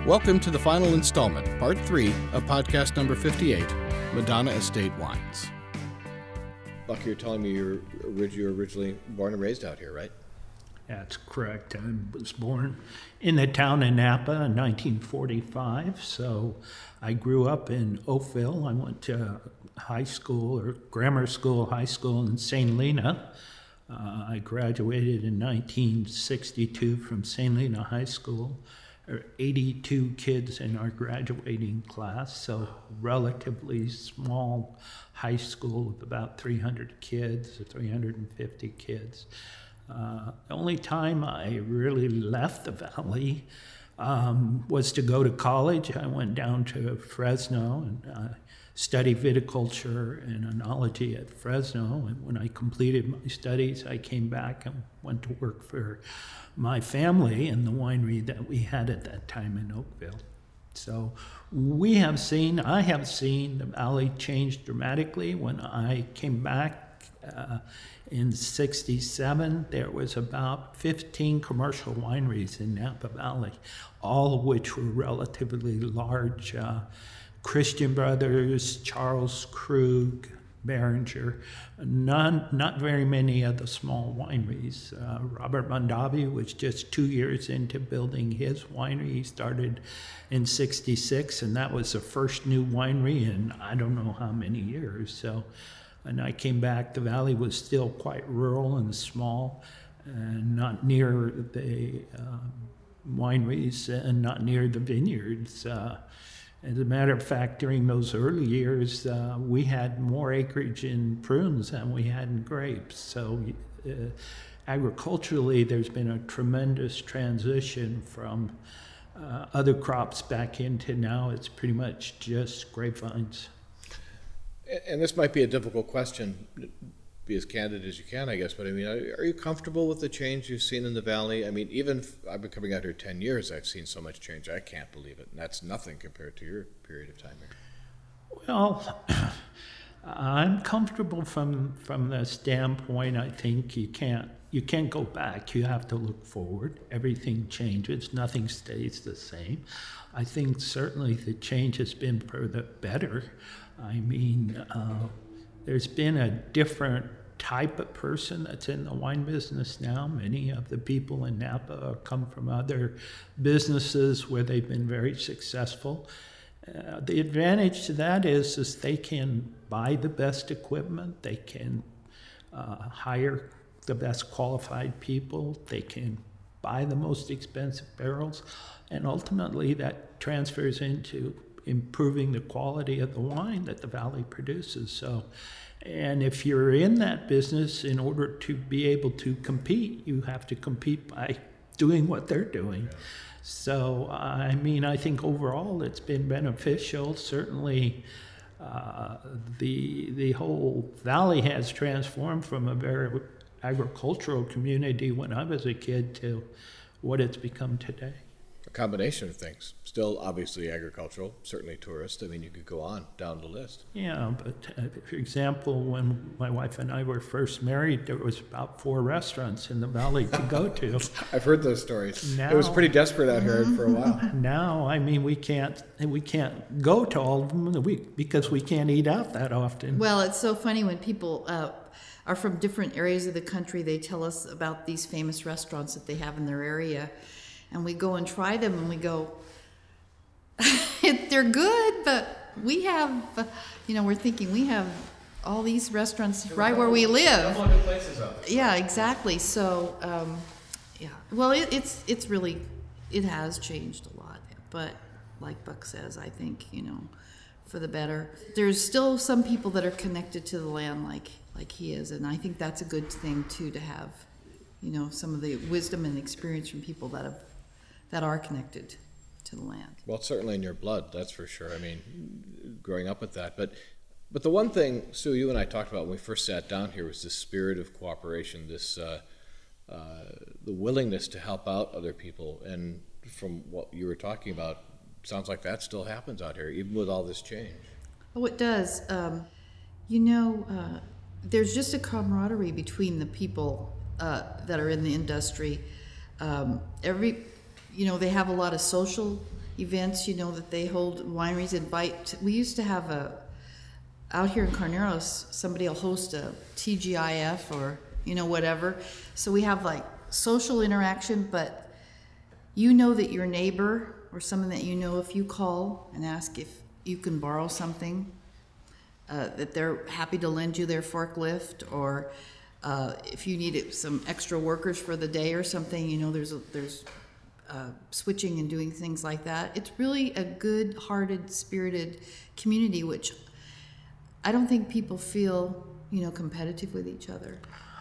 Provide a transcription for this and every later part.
Welcome to the final installment, part 3 of podcast number 58, Madonna Estate Wines. Buck, you're telling me you're originally born and raised out here, right? That's correct. I was born in the town of Napa in 1945, so I grew up in Oakville. I went to high school, or grammar school, high school in St. Lena. I graduated in 1962 from St. Lena High School. There are 82 kids in our graduating class, so relatively small high school with about 300 kids, or 350 kids. The only time I really left the Valley was to go to college. I went down to Fresno and studied viticulture and enology at Fresno. And when I completed my studies, I came back and went to work for my family in the winery that we had at that time in Oakville. So I have seen the Valley change dramatically. When I came back in '67, there was about 15 commercial wineries in Napa Valley, all of which were relatively large. Christian Brothers, Charles Krug, Beringer, not very many of the small wineries. Robert Mondavi was just 2 years into building his winery. He started in '66, and that was the first new winery in I don't know how many years. So, and I came back, the valley was still quite rural and small, and not near the wineries and not near the vineyards. As a matter of fact, during those early years, we had more acreage in prunes than we had in grapes. So agriculturally, there's been a tremendous transition from other crops back into now it's pretty much just grapevines. And this might be a difficult question, be as candid as you can, I guess, but I mean, are you comfortable with the change you've seen in the Valley? I mean, even I've been coming out here 10 years, I've seen so much change, I can't believe it. And that's nothing compared to your period of time here. Well, I'm comfortable from the standpoint, I think you can't go back. You have to look forward. Everything changes. Nothing stays the same. I think certainly the change has been for the better. I mean, there's been a different type of person that's in the wine business now. Many of the people in Napa come from other businesses where they've been very successful. The advantage to that is they can buy the best equipment, they can hire the best qualified people, they can buy the most expensive barrels, and ultimately that transfers into improving the quality of the wine that the Valley produces. So, and if you're in that business, in order to be able to compete, you have to compete by doing what they're doing. So, I mean, I think overall it's been beneficial. Certainly, the whole Valley has transformed from a very agricultural community when I was a kid to what it's become today. A combination of things. Still, obviously, agricultural, certainly tourist. I mean, you could go on down the list. Yeah, but for example, when my wife and I were first married, there was about 4 restaurants in the Valley to go to. I've heard those stories. Now, it was pretty desperate out here for a while. Now, I mean, we can't go to all of them in the week because we can't eat out that often. Well, it's so funny when people are from different areas of the country. They tell us about these famous restaurants that they have in their area. And we go and try them, and we go, they're good, but we have, we're thinking we have all these restaurants right where we live. Places out there. Yeah, exactly. So, yeah. Well, it's really, it has changed a lot. But like Buck says, I think, for the better. There's still some people that are connected to the land like he is, and I think that's a good thing, too, to have, some of the wisdom and experience from people that are connected to the land. Well, it's certainly in your blood, that's for sure. I mean, growing up with that. But the one thing, Sue, you and I talked about when we first sat down here was this spirit of cooperation, this the willingness to help out other people. And from what you were talking about, sounds like that still happens out here, even with all this change. Oh, it does. There's just a camaraderie between the people that are in the industry. They have a lot of social events, that they hold. Wineries invite. We used to have out here in Carneros, somebody will host a TGIF or whatever. So we have like social interaction, but that your neighbor or someone that if you call and ask if you can borrow something, that they're happy to lend you their forklift, or if you needed some extra workers for the day or something, there's switching and doing things like that. It's really a good-hearted, spirited community, which I don't think people feel, competitive with each other.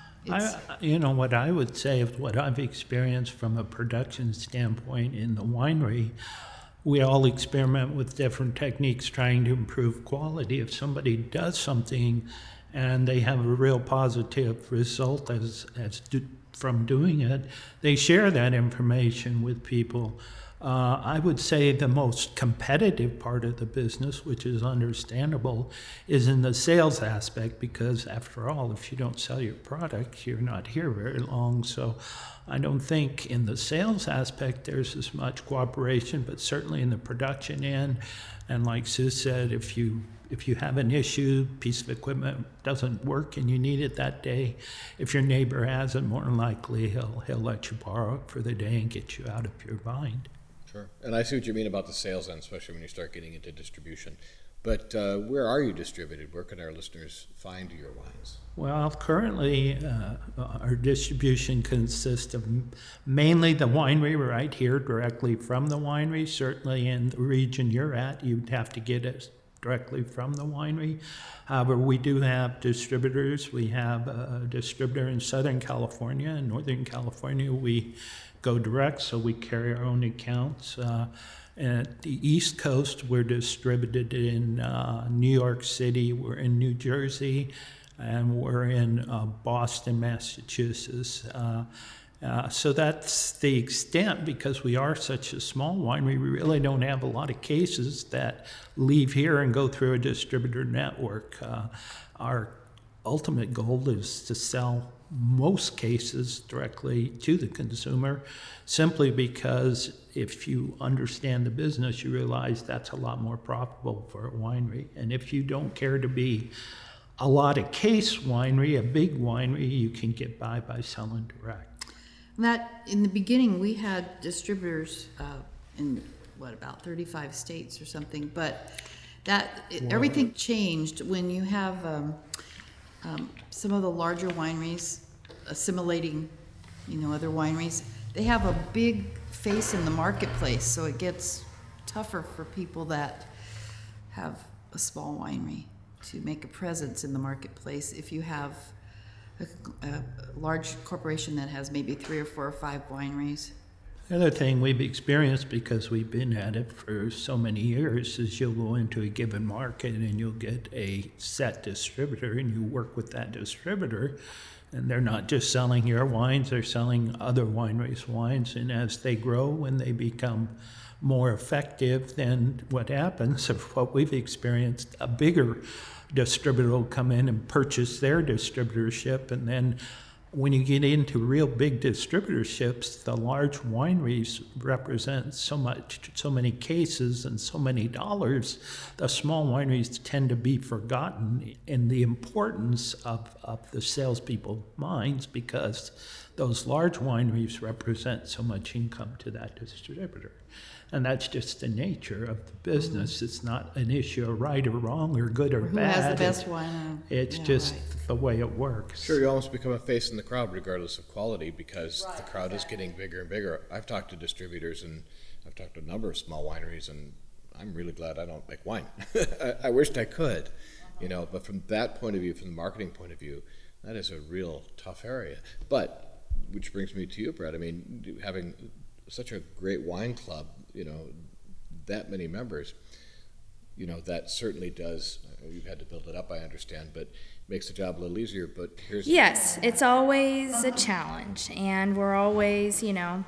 What I would say of what I've experienced from a production standpoint in the winery, we all experiment with different techniques trying to improve quality. If somebody does something and they have a real positive result from doing it, they share that information with people. I would say the most competitive part of the business, which is understandable, is in the sales aspect, because after all, if you don't sell your product, you're not here very long. So I don't think in the sales aspect there's as much cooperation, but certainly in the production end. And like Sue said, if you have an issue, piece of equipment doesn't work and you need it that day, if your neighbor has it, more than likely he'll let you borrow it for the day and get you out of your bind. Sure. And I see what you mean about the sales end, especially when you start getting into distribution. But where are you distributed? Where can our listeners find your wines? Well, currently our distribution consists of mainly the winery right here, directly from the winery. Certainly in the region you're at, you'd have to get it directly from the winery. However, we do have distributors. We have a distributor in Southern California. In Northern California, we go direct, so we carry our own accounts. At the East Coast, we're distributed in New York City, we're in New Jersey, and we're in Boston, Massachusetts. So that's the extent. Because we are such a small winery, we really don't have a lot of cases that leave here and go through a distributor network. Our ultimate goal is to sell most cases directly to the consumer, simply because if you understand the business, you realize that's a lot more profitable for a winery. And if you don't care to be a lot of case winery, a big winery, you can get by selling direct. That in the beginning we had distributors in about 35 states or something, but everything changed when you have some of the larger wineries assimilating, other wineries. They have a big face in the marketplace, so it gets tougher for people that have a small winery to make a presence in the marketplace. If you have a large corporation that has maybe 3 or 4 or 5 wineries. The other thing we've experienced, because we've been at it for so many years, is you'll go into a given market and you'll get a set distributor and you work with that distributor, and they're not just selling your wines, they're selling other wineries' wines. And as they grow, when they become more effective, then what happens, of what we've experienced, a bigger distributor will come in and purchase their distributorship. And then when you get into real big distributorships, the large wineries represent so many cases and so many dollars. The small wineries tend to be forgotten in the importance of the salespeople's minds, because those large wineries represent so much income to that distributor. And that's just the nature of the business. Mm-hmm. It's not an issue of right or wrong or good or bad. Who has the best wine? It's just the way it works. Sure, you almost become a face in the crowd regardless of quality, because the crowd is getting bigger and bigger. I've talked to distributors and I've talked to a number of small wineries, and I'm really glad I don't make wine. I wished I could, but from that point of view, from the marketing point of view, that is a real tough area. But, which brings me to you, Brett. I mean, having such a great wine club, that many members, that certainly does, you've had to build it up, I understand, but makes the job a little easier. But Yes, it's always a challenge, and we're always,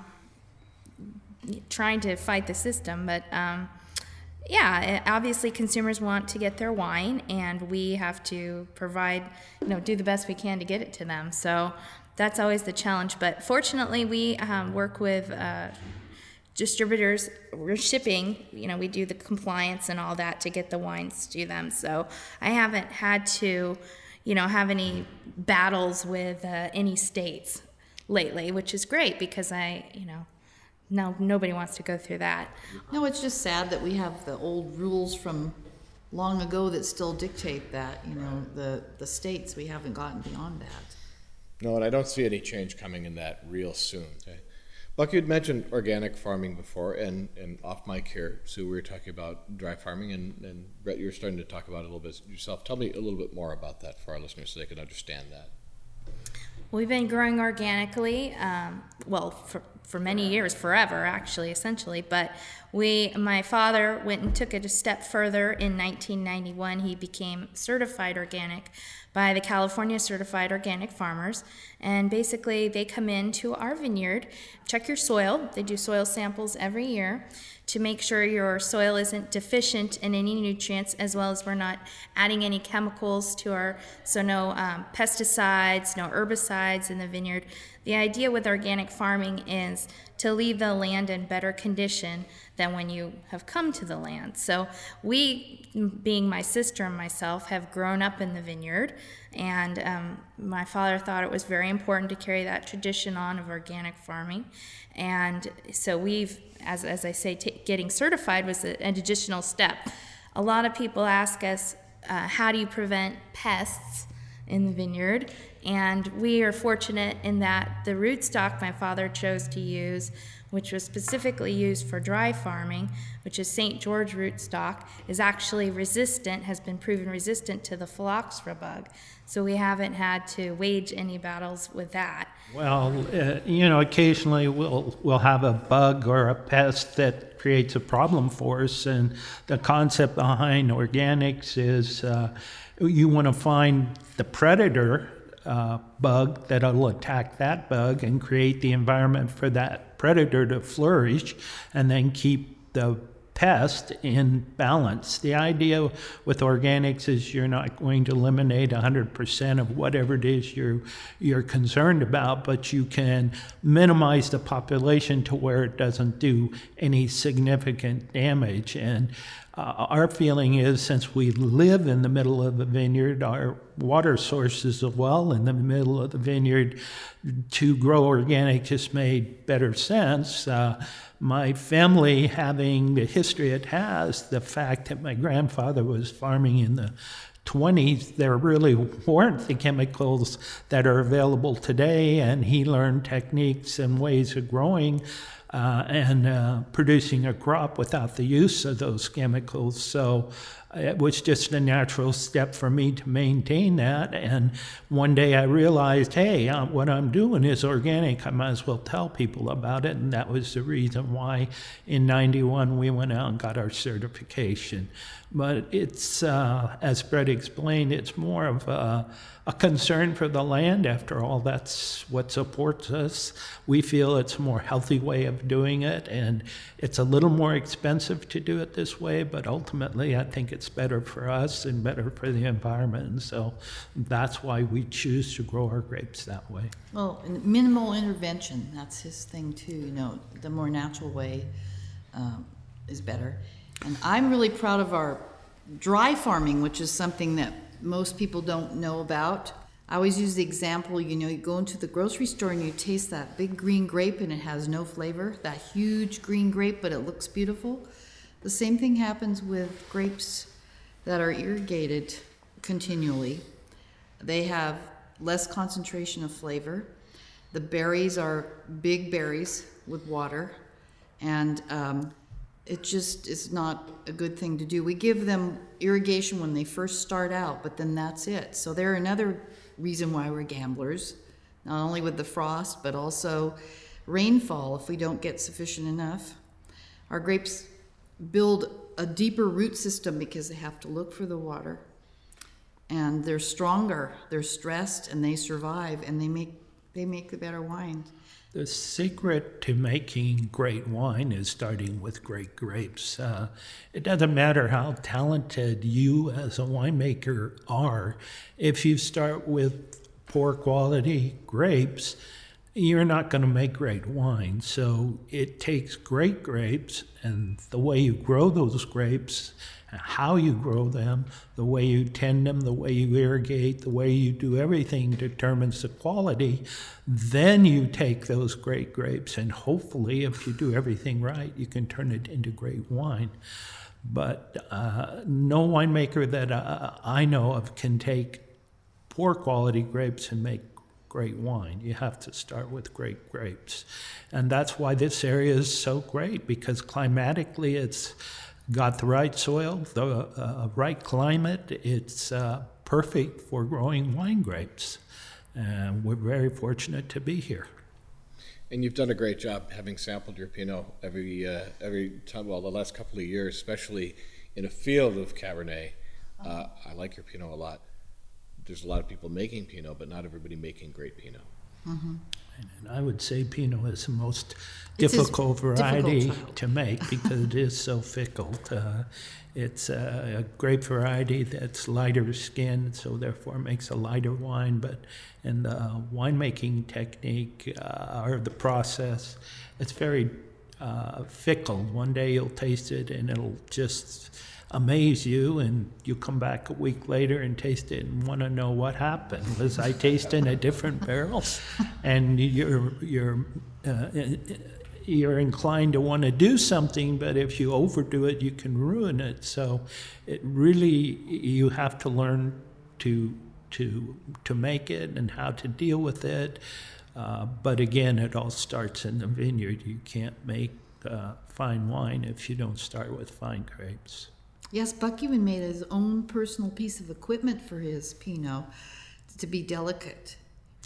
trying to fight the system. But obviously consumers want to get their wine, and we have to provide, do the best we can to get it to them. So that's always the challenge. But fortunately, we work with distributors, we're shipping, we do the compliance and all that to get the wines to them. So I haven't had to, have any battles with any states lately, which is great because no, nobody wants to go through that. No, it's just sad that we have the old rules from long ago that still dictate that, the states, we haven't gotten beyond that. No, and I don't see any change coming in that real soon. Okay. Buck, you'd mentioned organic farming before, and off mic here, Sue, we were talking about dry farming, and Brett, you're starting to talk about it a little bit yourself. Tell me a little bit more about that for our listeners so they can understand that. We've been growing organically, for many years, forever, actually, essentially. But my father went and took it a step further. In 1991, he became certified organic by the California Certified Organic Farmers. And basically, they come into our vineyard, check your soil. They do soil samples every year to make sure your soil isn't deficient in any nutrients, as well as we're not adding any chemicals to no pesticides, no herbicides in the vineyard. The idea with organic farming is to leave the land in better condition than when you have come to the land. So we, being my sister and myself, have grown up in the vineyard, and my father thought it was very important to carry that tradition on of organic farming. And so we've, as I say, getting certified was an additional step. A lot of people ask us, how do you prevent pests in the vineyard? And we are fortunate in that the rootstock my father chose to use, which was specifically used for dry farming, which is St. George rootstock, is actually has been proven resistant to the phylloxera bug. So we haven't had to wage any battles with that. Well, occasionally we'll have a bug or a pest that creates a problem for us, and the concept behind organics is you want to find the predator bug that'll attack that bug and create the environment for that predator to flourish, and then keep the pest in balance. The idea with organics is you're not going to eliminate 100% of whatever it is you're concerned about, but you can minimize the population to where it doesn't do any significant damage. And our feeling is, since we live in the middle of the vineyard, our water sources as well in the middle of the vineyard, to grow organic just made better sense. My family, having the history it has, the fact that my grandfather was farming in the 20s, there really weren't the chemicals that are available today, and he learned techniques and ways of growing and producing a crop without the use of those chemicals. So it was just a natural step for me to maintain that. And one day I realized, hey, what I'm doing is organic. I might as well tell people about it. And that was the reason why in 91 we went out and got our certification. But it's, as Brett explained, it's more of a concern for the land. After all, that's what supports us. We feel it's a more healthy way of doing it, and it's a little more expensive to do it this way, but ultimately I think it's better for us and better for the environment. And so that's why we choose to grow our grapes that way. Well, minimal intervention, that's his thing too. The more natural way is better. And I'm really proud of our dry farming, which is something that most people don't know about. I always use the example, you go into the grocery store and you taste that big green grape and it has no flavor, that huge green grape, but it looks beautiful. The same thing happens with grapes that are irrigated continually. They have less concentration of flavor. The berries are big berries with water, and it just is not a good thing to do. We give them irrigation when they first start out, but then that's it. So they're another reason why we're gamblers, not only with the frost, but also rainfall if we don't get sufficient enough. Our grapes build a deeper root system because they have to look for the water. And they're stronger, they're stressed, and they survive, and they make the better wine. The secret to making great wine is starting with great grapes. It doesn't matter how talented you as a winemaker are. If you start with poor quality grapes, you're not going to make great wine. So it takes great grapes, and the way you grow those grapes, how you grow them, the way you tend them, the way you irrigate, the way you do everything determines the quality. Then you take those great grapes, and hopefully, if you do everything right, you can turn it into great wine. But no winemaker that I know of can take poor quality grapes and make great wine. You have to start with great grapes. And that's why this area is so great, because climatically it's got the right soil, the right climate. It's perfect for growing wine grapes. And we're very fortunate to be here. And you've done a great job having sampled your Pinot every time, well, the last couple of years, especially in a field of Cabernet. I like your Pinot a lot. There's a lot of people making Pinot, but not everybody making great Pinot. Mm-hmm. And I would say Pinot is the most difficult variety to make because it is so fickle. It's a grape variety that's lighter skinned, so therefore makes a lighter wine. But in the winemaking technique or the process, it's very fickle. One day you'll taste it and it'll just amaze you, and you come back a week later and taste it and want to know what happened. Was I tasting a different barrel? And you're inclined to want to do something, but if you overdo it, you can ruin it. So it really, you have to learn to make it and how to deal with it. But again, it all starts in the vineyard. You can't make fine wine if you don't start with fine grapes. Yes, Buck even made his own personal piece of equipment for his Pinot to be delicate.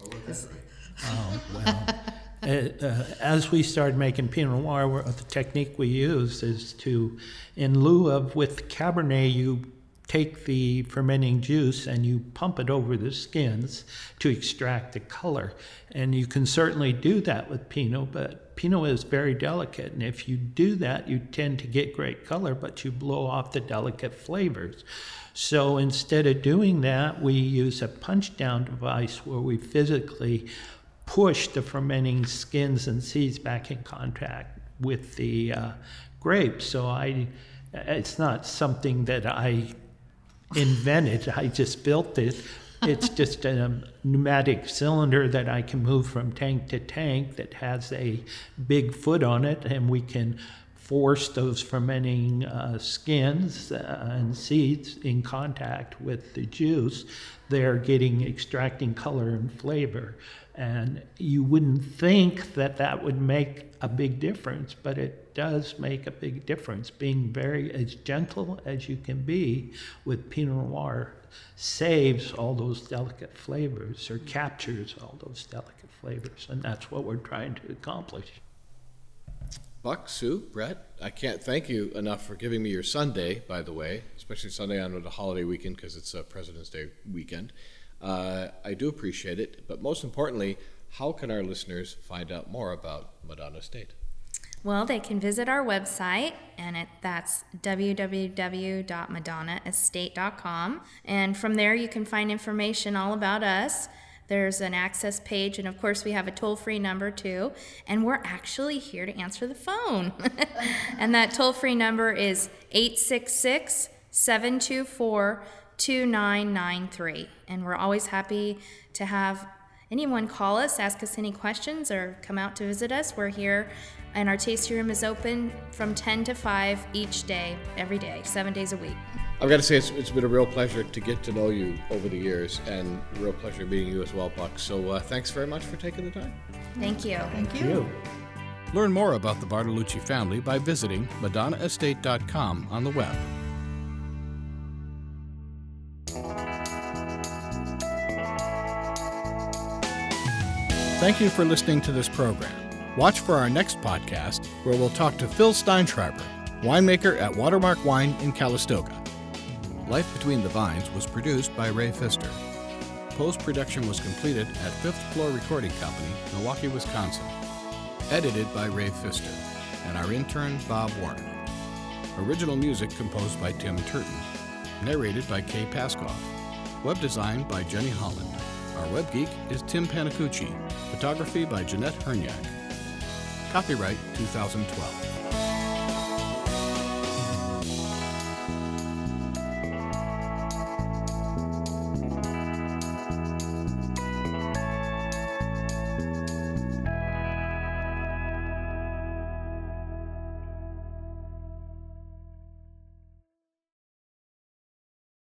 Oh, well. As we started making Pinot Noir, the technique we use is to, in lieu of with Cabernet, you take the fermenting juice and you pump it over the skins to extract the color. And you can certainly do that with Pinot, but Pinot is very delicate. And if you do that, you tend to get great color, but you blow off the delicate flavors. So instead of doing that, we use a punch down device where we physically push the fermenting skins and seeds back in contact with the grapes. So it's not something that I invented, I just built it. It's just a pneumatic cylinder that I can move from tank to tank that has a big foot on it, and we can force those fermenting skins and seeds in contact with the juice. They're extracting color and flavor. And you wouldn't think that that would make a big difference, but it does make a big difference. Being as gentle as you can be with Pinot Noir saves all those delicate flavors, or captures all those delicate flavors, and that's what we're trying to accomplish. Buck, Sue, Brett, I can't thank you enough for giving me your Sunday, by the way, especially Sunday on the holiday weekend because it's a President's Day weekend. I do appreciate it, but most importantly, how can our listeners find out more about Madonna Estate? Well, they can visit our website, and that's www.madonnaestate.com. And from there, you can find information all about us. There's an access page, and of course, we have a toll-free number too. And we're actually here to answer the phone. And that toll-free number is 866-724-2993. And we're always happy to have anyone call us, ask us any questions, or come out to visit us. We're here, and our tasting room is open from 10 to 5 each day, every day, 7 days a week. I've got to say, it's been a real pleasure to get to know you over the years, and a real pleasure meeting you as well, Buck. So thanks very much for taking the time. Thank you. Thank you. Learn more about the Bartolucci family by visiting madonnaestate.com on the web. Thank you for listening to this program. Watch for our next podcast, where we'll talk to Phil Steinschreiber, winemaker at Watermark Wine in Calistoga. Life Between the Vines was produced by Ray Pfister. Post-production was completed at Fifth Floor Recording Company, Milwaukee, Wisconsin. Edited by Ray Pfister, and our intern, Bob Warner. Original music composed by Tim Turton. Narrated by Kay Paskoff. Web design by Jenny Holland. Our web geek is Tim Panacucci. Photography by Jeanette Herniak. Copyright 2012.